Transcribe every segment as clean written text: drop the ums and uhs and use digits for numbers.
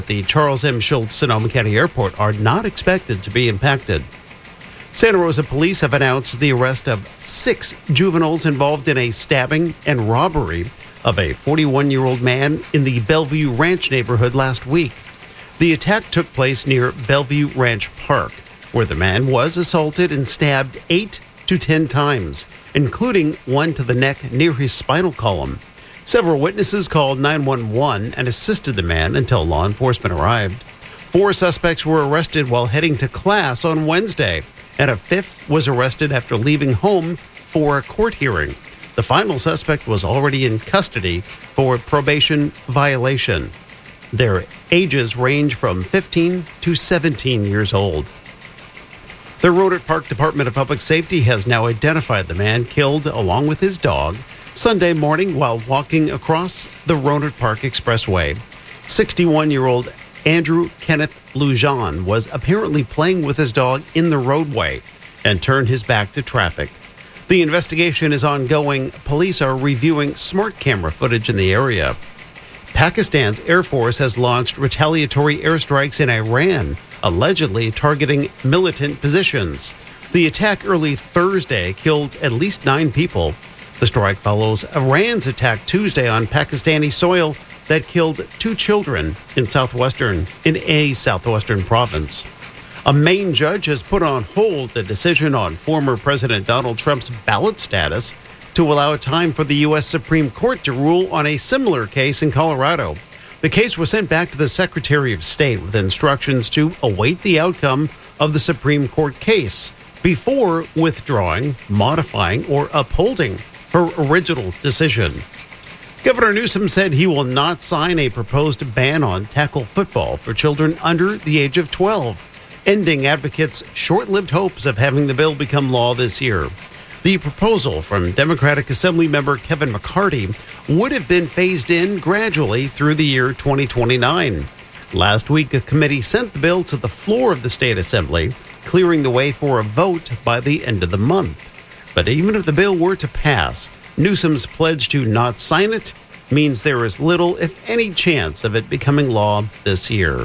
The Charles M. Schultz Sonoma County Airport are not expected to be impacted. Santa Rosa police have announced the arrest of 6 juveniles involved in a stabbing and robbery of a 41-year-old man in the Bellevue Ranch neighborhood last week. The attack took place near Bellevue Ranch Park, where the man was assaulted and stabbed 8 to 10 times, including one to the neck near his spinal column. Several witnesses called 911 and assisted the man until law enforcement arrived. 4 suspects were arrested while heading to class on Wednesday, and a 5th was arrested after leaving home for a court hearing. The final suspect was already in custody for probation violation. Their ages range from 15 to 17 years old. The Rohnert Park Department of Public Safety has now identified the man killed along with his dog Sunday morning while walking across the Rohnert Park Expressway. 61-year-old Andrew Kenneth Lujan was apparently playing with his dog in the roadway and turned his back to traffic. The investigation is ongoing. Police are reviewing smart camera footage in the area. Pakistan's Air Force has launched retaliatory airstrikes in Iran, allegedly targeting militant positions. The attack early Thursday killed at least 9 people. The strike follows Iran's attack Tuesday on Pakistani soil that killed 2 children in a southwestern province. A Maine judge has put on hold the decision on former President Donald Trump's ballot status to allow time for the U.S. Supreme Court to rule on a similar case in Colorado. The case was sent back to the Secretary of State with instructions to await the outcome of the Supreme Court case before withdrawing, modifying, or upholding her original decision. Governor Newsom said he will not sign a proposed ban on tackle football for children under the age of 12, ending advocates' short-lived hopes of having the bill become law this year. The proposal from Democratic Assemblymember Kevin McCarty would have been phased in gradually through the year 2029. Last week, a committee sent the bill to the floor of the state assembly, clearing the way for a vote by the end of the month. But even if the bill were to pass, Newsom's pledge to not sign it means there is little, if any, chance of it becoming law this year.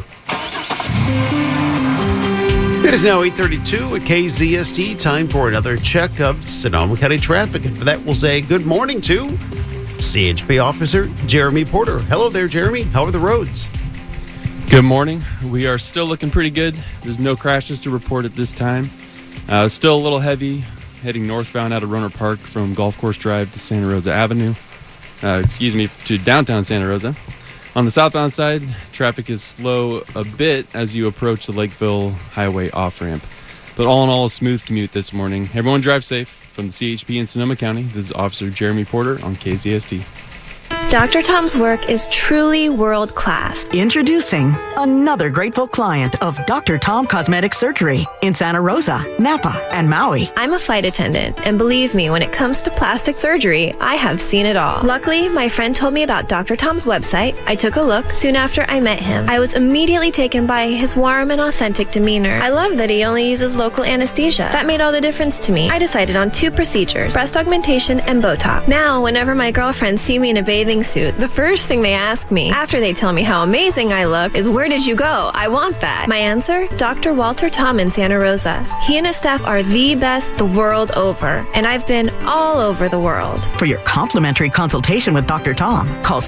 It is now 8:32 at KZST. Time for another check of Sonoma County traffic. And for that, we'll say good morning to CHP Officer Jeremy Porter. Hello there, Jeremy. How are the roads? Good morning. We are still looking pretty good. There's no crashes to report at this time. Still a little heavy heading northbound out of Rohnert Park from Golf Course Drive to Santa Rosa Avenue. To downtown Santa Rosa. On the southbound side, traffic is slow a bit as you approach the Lakeville Highway off-ramp. But all in all, a smooth commute this morning. Everyone drive safe. From the CHP in Sonoma County, this is Officer Jeremy Porter on KZST. Dr. Tom's work is truly world-class. Introducing another grateful client of Dr. Tom Cosmetic Surgery in Santa Rosa, Napa, and Maui. I'm a flight attendant, and believe me, when it comes to plastic surgery, I have seen it all. Luckily, my friend told me about Dr. Tom's website. I took a look soon after I met him. I was immediately taken by his warm and authentic demeanor. I love that he only uses local anesthesia. That made all the difference to me. I decided on 2 procedures, breast augmentation and Botox. Now, whenever my girlfriends see me in a bathing suit, the first thing they ask me, after they tell me how amazing I look, is where did you go? I want that. My answer? Dr. Walter Tom in Santa Rosa. He and his staff are the best the world over, and I've been all over the world. For your complimentary consultation with Dr. Tom, call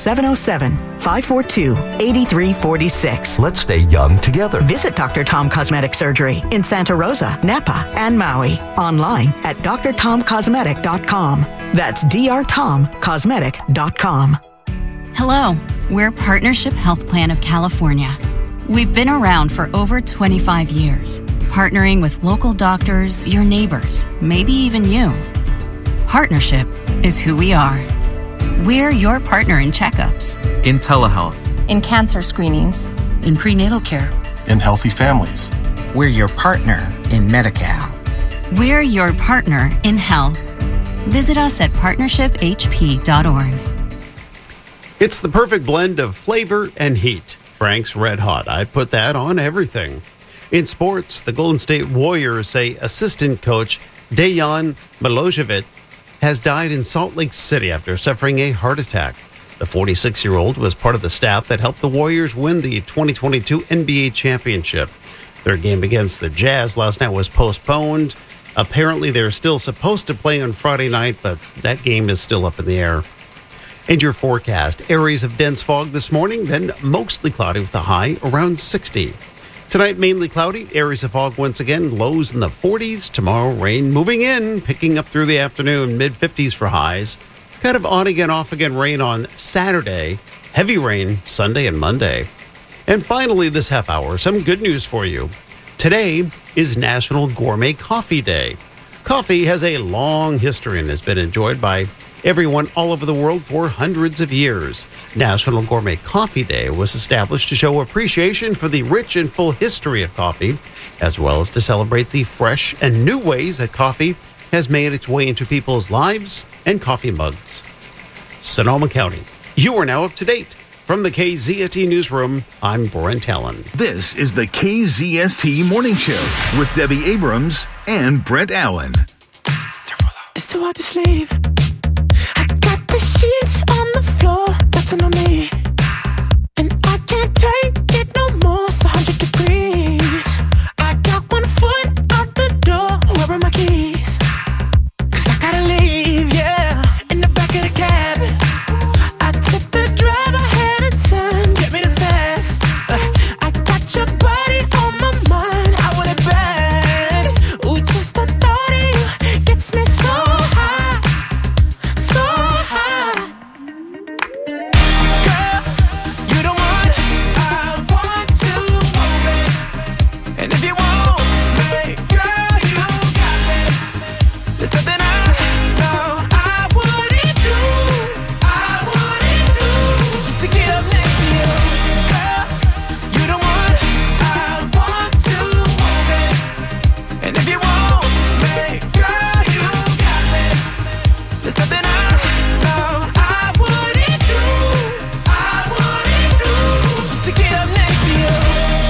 707-542-8346. Let's stay young together. Visit Dr. Tom Cosmetic Surgery in Santa Rosa, Napa, and Maui. Online at drtomcosmetic.com. That's drtomcosmetic.com. Hello, we're Partnership Health Plan of California. We've been around for over 25 years, partnering with local doctors, your neighbors, maybe even you. Partnership is who we are. We're your partner in checkups, in telehealth, in cancer screenings, in prenatal care, in healthy families. We're your partner in Medi-Cal. We're your partner in health. Visit us at partnershiphp.org. It's the perfect blend of flavor and heat. Frank's Red Hot. I put that on everything. In sports, the Golden State Warriors say assistant coach Dejan Milojevic has died in Salt Lake City after suffering a heart attack. The 46-year-old was part of the staff that helped the Warriors win the 2022 NBA championship. Their game against the Jazz last night was postponed. Apparently, they're still supposed to play on Friday night, but that game is still up in the air. And your forecast, areas of dense fog this morning, then mostly cloudy with a high around 60. Tonight, mainly cloudy, areas of fog once again, lows in the 40s. Tomorrow, rain moving in, picking up through the afternoon, mid-50s for highs. Kind of on again, off again rain on Saturday. Heavy rain Sunday and Monday. And finally, this half hour, some good news for you. Today is National Gourmet Coffee Day. Coffee has a long history and has been enjoyed by everyone all over the world for hundreds of years. National Gourmet Coffee Day was established to show appreciation for the rich and full history of coffee, as well as to celebrate the fresh and new ways that coffee has made its way into people's lives and coffee mugs. Sonoma County, you are now up to date. From the KZST Newsroom, I'm Brent Allen. This is the KZST Morning Show with Debbie Abrams and Brent Allen. It's too hard to sleep. I got the sheets on the floor, nothing on me. And I can't take it no more, it's 100 degrees. I got 1 foot out the door, where are my keys? 'Cause I gotta leave, yeah. In the back of the cab, I took the drive ahead of time, get me the fast. I got your body on my mind, I want it bad. Ooh, just the thought of you gets me so high, so high. Girl, you the one I want to want me. And if you want me, girl, you got me. There's nothing I know I wouldn't do, just to get up next to you. Girl, you the one I want to want me. And if you want me, girl, you got me. There's nothing I know I wouldn't do, just to get up next to you.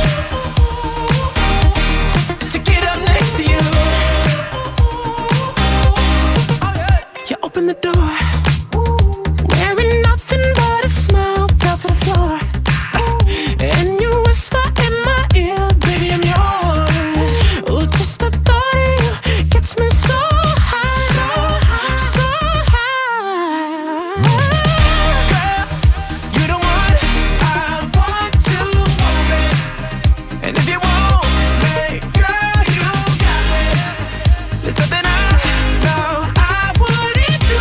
Just to get up next to you. You open the door, wearing nothing but a smile, fell to the floor. And you whisper in my ear, baby, I'm yours. Ooh, just the thought of you gets me so high, so high. Girl, you the one I want to want me. And if you want me, girl, you got me. There's nothing I know I wouldn't do,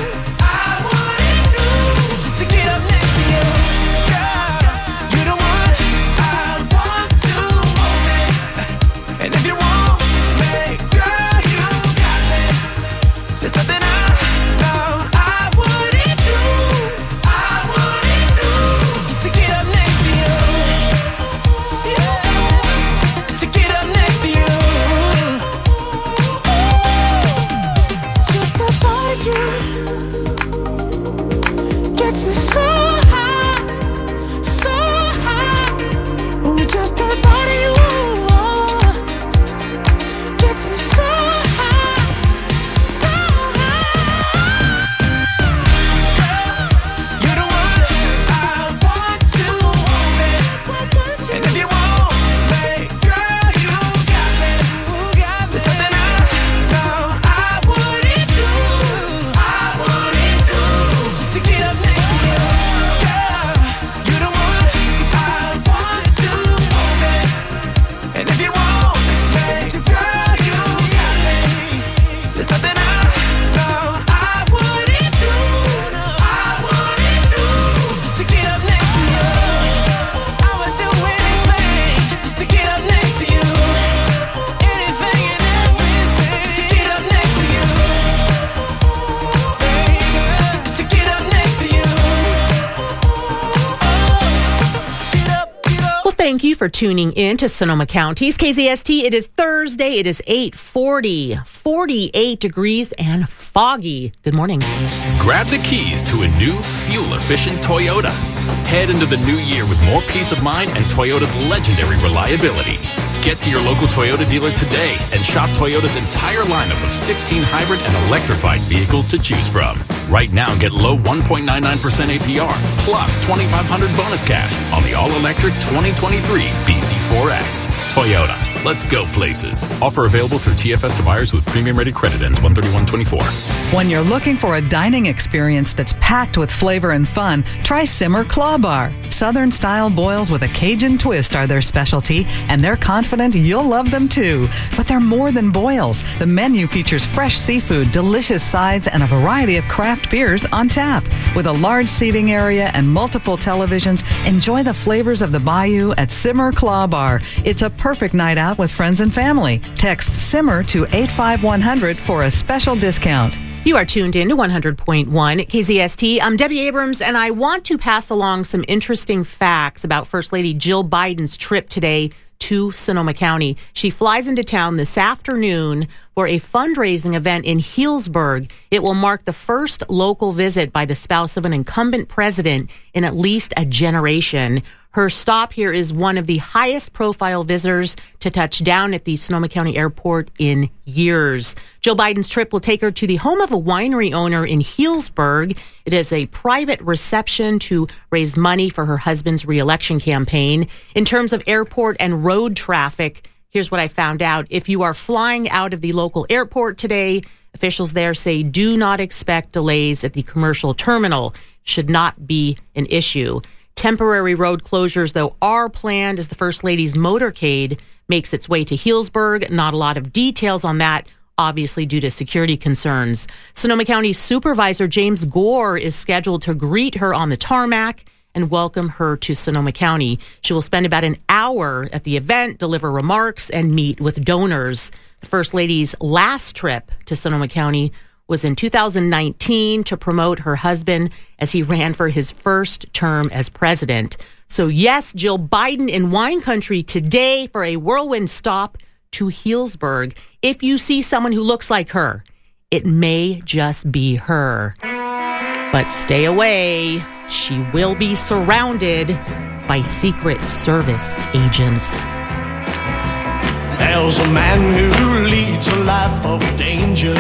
just to get up next to you. Girl, you the one I want to want me. And if you want me, girl, you got me. There's nothing I know I wouldn't do, just to get up next to you. Yeah, just to get up next to you. Just the thought of you gets me so high, so high. Ooh, just the thought of you gets me so high, so high. Girl, you the one I want to want me. And if you want me, girl, you got me. There's nothing I know I wouldn't do, just to get up next to you. Girl, you the one I want to want me. And if you want me, girl, you got me. There's nothing I know I wouldn't do, just to get up next to you. I would do anything just to get up next to you. Anything and everything just to get up next to you. Baby, just to get up next to you. Get up, get up. Well, thank you for tuning in to Sonoma County's KZST. It is Thursday. It is 8:40, 48 degrees and foggy. Good morning. Grab the keys to a new, fuel-efficient Toyota. Head into the new year with more peace of mind and Toyota's legendary reliability. Get to your local Toyota dealer today and shop Toyota's entire lineup of 16 hybrid and electrified vehicles to choose from. Right now, get low 1.99% APR plus $2,500 bonus cash on the all-electric 2023 BZ4X. Toyota. Let's go places. Offer available through TFS to buyers with premium-rated credit ends 1/31/24. When you're looking for a dining experience that's packed with flavor and fun, try Simmer Claw Bar. Southern-style boils with a Cajun twist are their specialty, and they're confident you'll love them too. But they're more than boils. The menu features fresh seafood, delicious sides, and a variety of craft beers on tap. With a large seating area and multiple televisions, enjoy the flavors of the bayou at Simmer Claw Bar. It's a perfect night out with friends and family. Text Simmer to 85100 for a special discount. You are tuned in to 100.1 at KZST. I'm Debbie Abrams, and I want to pass along some interesting facts about First Lady Jill Biden's trip today to Sonoma County. She flies into town this afternoon for a fundraising event in Healdsburg. It will mark the first local visit by the spouse of an incumbent president in at least a generation. Her stop here is one of the highest profile visitors to touch down at the Sonoma County Airport in years. Jill Biden's trip will take her to the home of a winery owner in Healdsburg. It is a private reception to raise money for her husband's reelection campaign. In terms of airport and road traffic, here's what I found out. If you are flying out of the local airport today, officials there say do not expect delays at the commercial terminal. Should not be an issue. Temporary road closures, though, are planned as the First Lady's motorcade makes its way to Healdsburg. Not a lot of details on that, obviously due to security concerns. Sonoma County Supervisor James Gore is scheduled to greet her on the tarmac and welcome her to Sonoma County. She will spend about an hour at the event, deliver remarks, and meet with donors. The First Lady's last trip to Sonoma County was in 2019 to promote her husband as he ran for his first term as president. So yes, Jill Biden in wine country today for a whirlwind stop to Healdsburg. If you see someone who looks like her, it may just be her. But stay away. She will be surrounded by Secret Service agents. There's a man who leads a life of danger.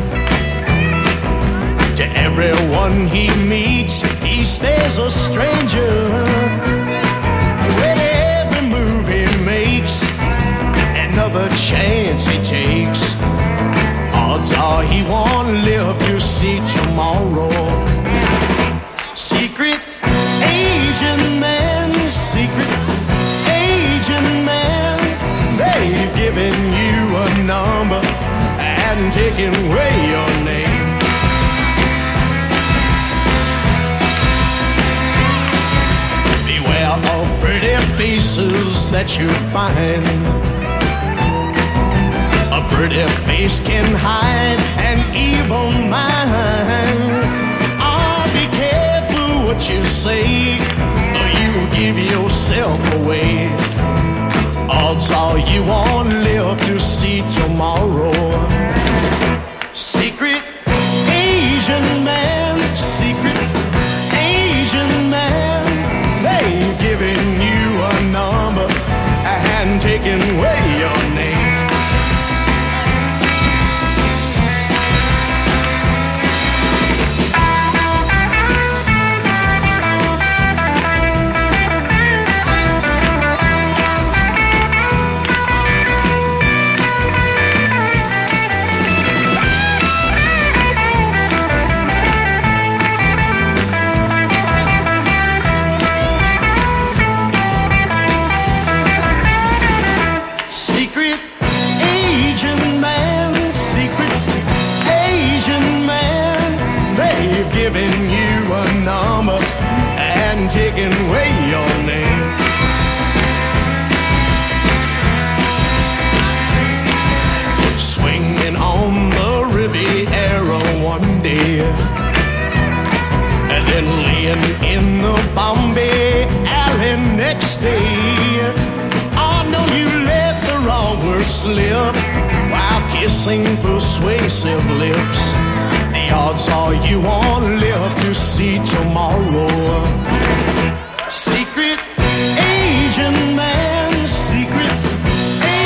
To everyone he meets, he stays a stranger. With every move he makes, another chance he takes, odds are he won't live to see tomorrow. Secret agent man, secret agent man, they've given you a number and taken away your name. Of pretty faces that you find. A pretty face can hide an evil mind. Oh, be careful what you say, or you will give yourself away. Odds are you won't live to see tomorrow. Secret Asian man, secret Asian man, they've given you a number and taken away your name. Taking away your name. Swinging on the Riviera one day, and then laying in the Bombay alley next day. Oh no, you let the wrong word slip while kissing persuasive lips. The odds are you won't live to see tomorrow. Secret Asian man, secret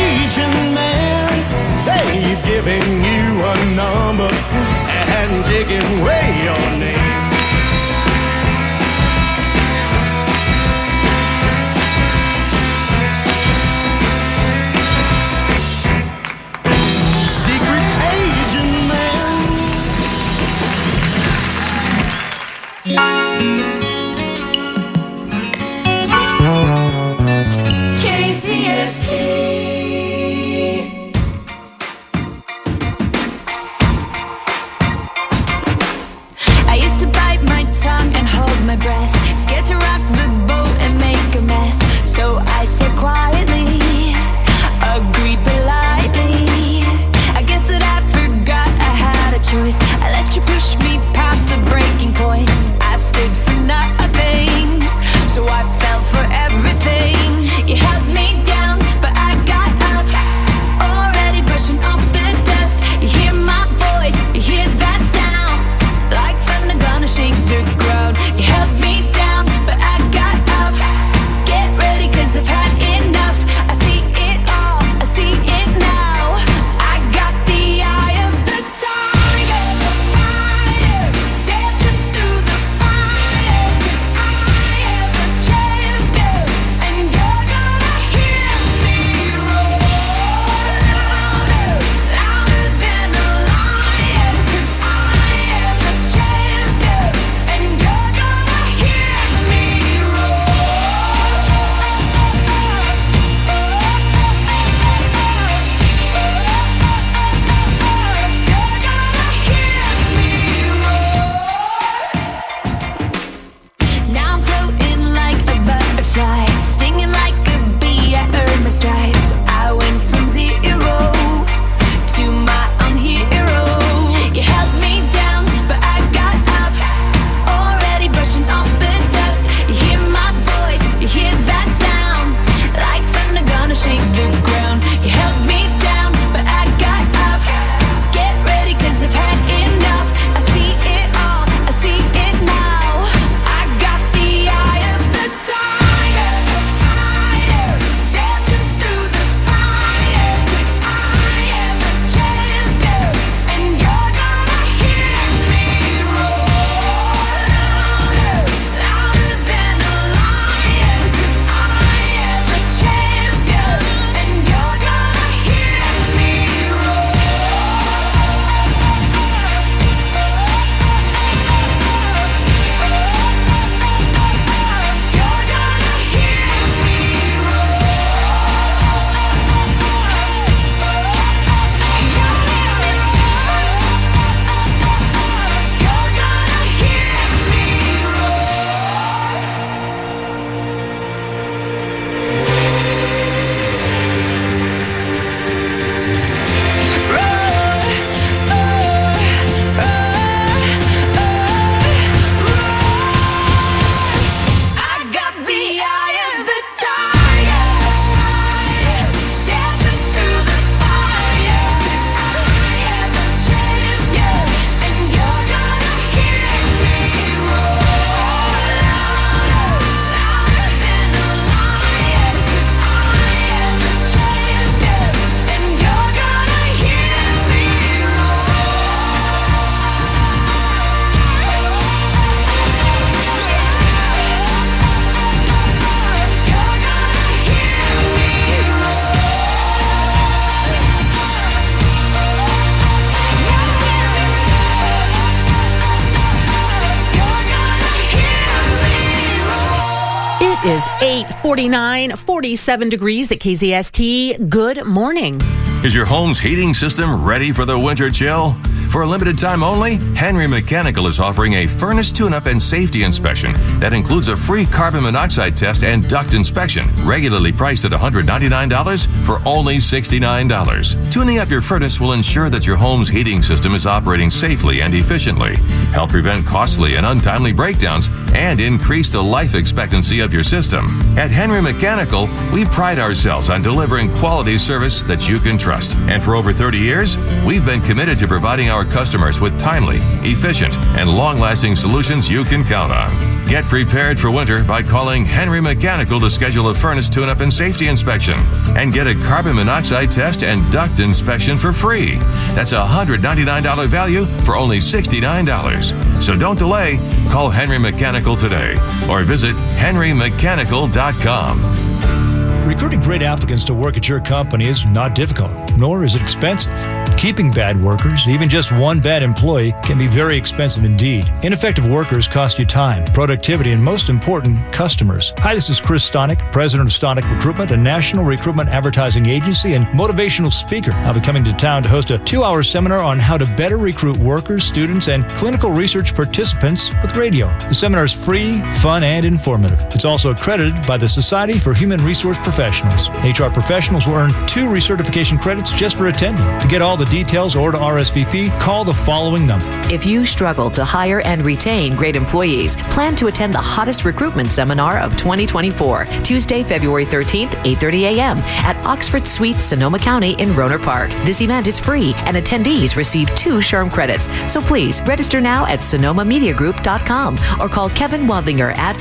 49, 47 degrees at KZST. Good morning. Is your home's heating system ready for the winter chill? For a limited time only, Henry Mechanical is offering a furnace tune-up and safety inspection that includes a free carbon monoxide test and duct inspection, regularly priced at $199 for only $69. Tuning up your furnace will ensure that your home's heating system is operating safely and efficiently, help prevent costly and untimely breakdowns, and increase the life expectancy of your system. At Henry Mechanical, we pride ourselves on delivering quality service that you can trust. And for over 30 years, we've been committed to providing our customers with timely, efficient, and long-lasting solutions you can count on. Get prepared for winter by calling Henry Mechanical to schedule a furnace tune-up and safety inspection and get a carbon monoxide test and duct inspection for free. That's a $199 value for only $69. So don't delay. Call Henry Mechanical today or visit henrymechanical.com. Recruiting great applicants to work at your company is not difficult, nor is it expensive. Keeping bad workers, even just one bad employee, can be very expensive indeed. Ineffective workers cost you time, productivity, and most important, customers. Hi, this is Chris Stonick, president of Stonick Recruitment, a national recruitment advertising agency and motivational speaker. I'll be coming to town to host a 2-hour seminar on how to better recruit workers, students, and clinical research participants with radio. The seminar is free, fun, and informative. It's also accredited by the Society for Human Resource Professionals. HR professionals will earn 2 recertification credits just for attending. To get all the details or to RSVP, call the following number. If you struggle to hire and retain great employees, plan to attend the hottest recruitment seminar of 2024, Tuesday, February 13th, 8:30 a.m. at Oxford Suite, Sonoma County in Rohnert Park. This event is free and attendees receive 2 SHRM credits. So please register now at sonomamediagroup.com or call Kevin Wadlinger at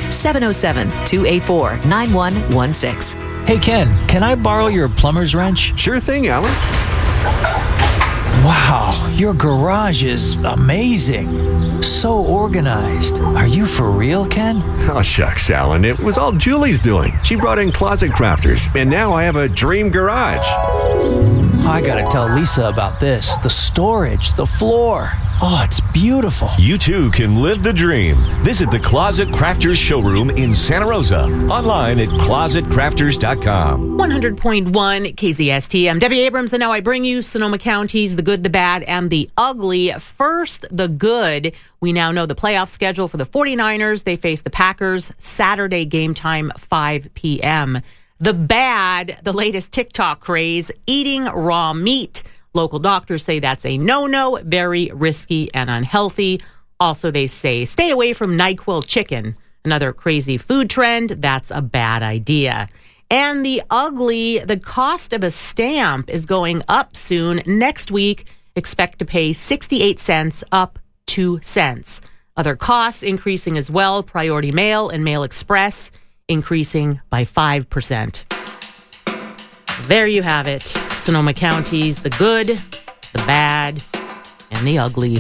707-284-9116. Hey Ken, can I borrow your plumber's wrench? Sure thing, Alan. Wow, your garage is amazing. So organized. Are you for real, Ken? Oh, shucks, Alan. It was all Julie's doing. She brought in Closet Crafters, and now I have a dream garage. I gotta tell Lisa about this. The storage, the floor. Oh, it's beautiful. You too can live the dream. Visit the Closet Crafters showroom in Santa Rosa. Online at closetcrafters.com. 100.1 KZST. I'm Debbie Abrams, and now I bring you Sonoma County's The Good, the Bad, and the Ugly. First, the good. We now know the playoff schedule for the 49ers. They face the Packers Saturday game time, 5 p.m. The bad, the latest TikTok craze, eating raw meat. Local doctors say that's a no-no, very risky and unhealthy. Also, they say stay away from NyQuil chicken. Another crazy food trend, that's a bad idea. And the ugly, the cost of a stamp is going up soon. Next week, expect to pay 68 cents, up 2 cents. Other costs increasing as well. Priority Mail and Mail Express increasing by 5%. There you have it. Sonoma County's the good, the bad, and the ugly.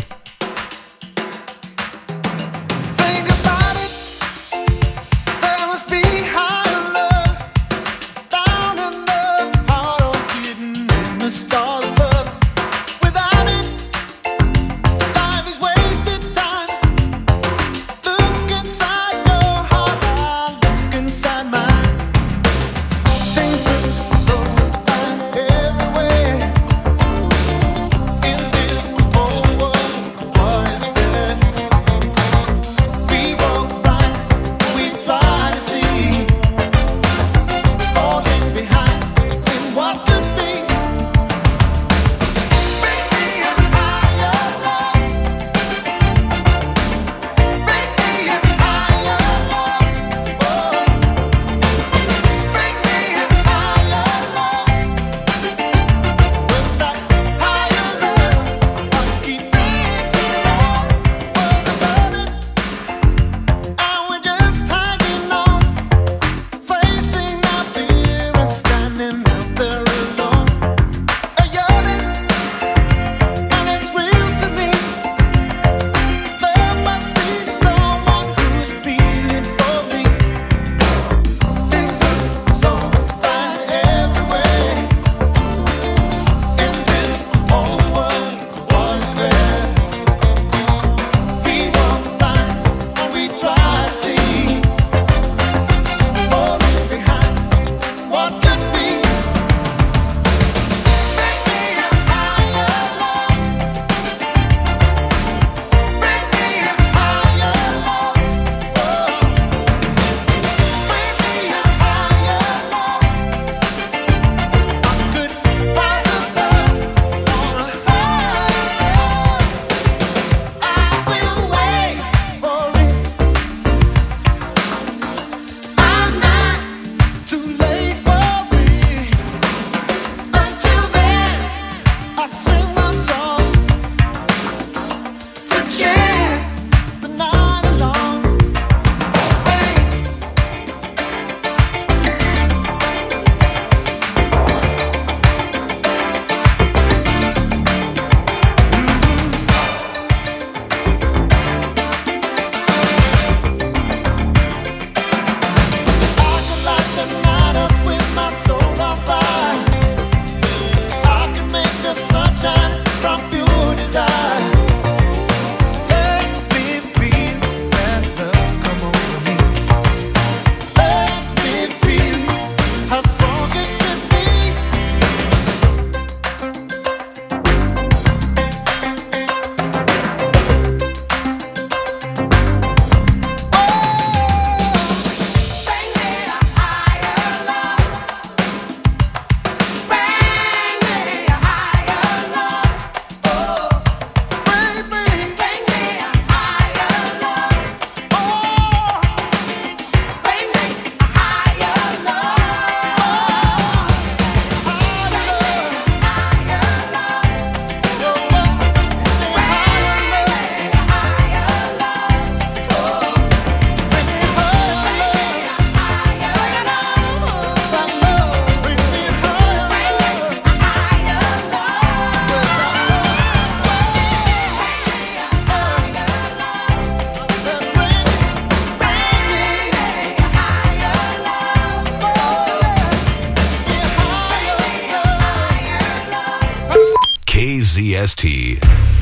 KZST.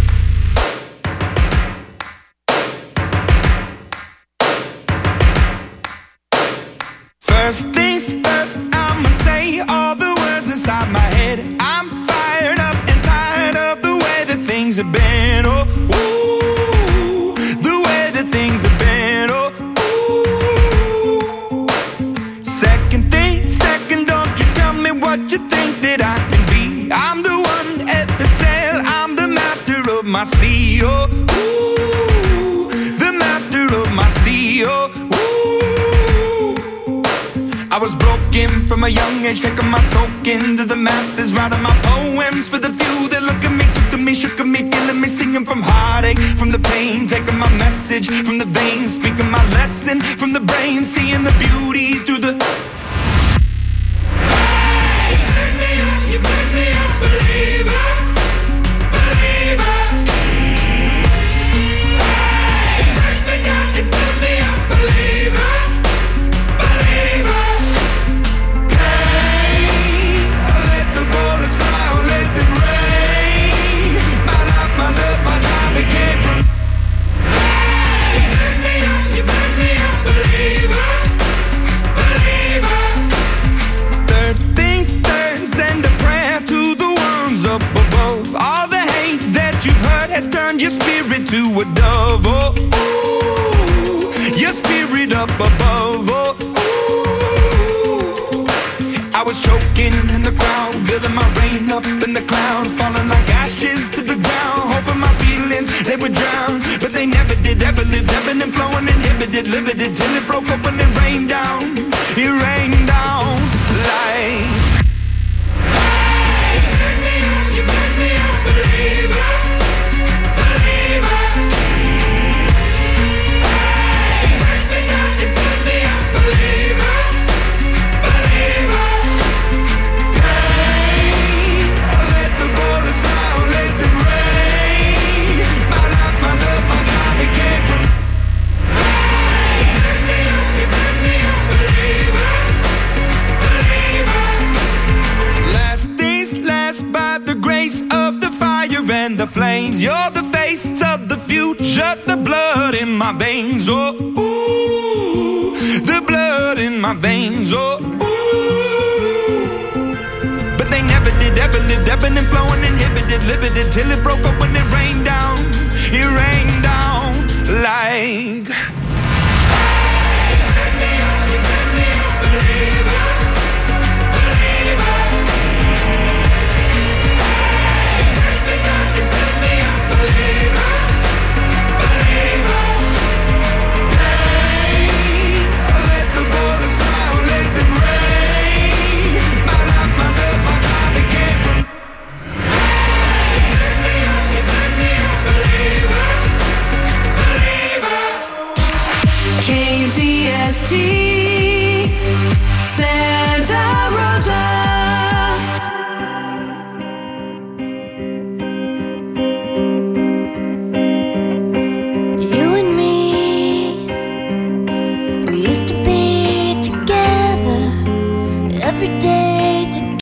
First things first, I'ma say all the words inside my head. I'm fired up and tired of the way that things have been. Oh, ooh, the way that things have been. Oh, ooh. Second thing, second, don't you tell me what you think that I can be. I'm the one at the sail, I'm the master of my sea. Oh, ooh, the master of my sea. Oh, ooh. I was broken from a young age, taking my soak into the masses, writing my poems for the few that look at me, took to me, shook at me, feeling me, singing from heartache, from the pain, taking my message from the veins, speaking my lesson from the brain, seeing the beauty through the... Hey, you make me a believer, believer. Hey, you make me a believer, believer. Turn your spirit to a dove, oh, ooh, your spirit up above, oh, ooh. I was choking in the crowd, building my rain up in the cloud, falling like ashes to the ground, hoping my feelings, they would drown, but they never did, ever lived, ebbing and flowing, inhibited, limited, till it broke open and rained down, it rained down like... Hey, you made me a believer. And the flames, you're the face of the future, the blood in my veins, oh, ooh, the blood in my veins, oh, ooh. But they never did, ever lived, ebbing and flowing, inhibited, limited, till it broke up when it rained down like...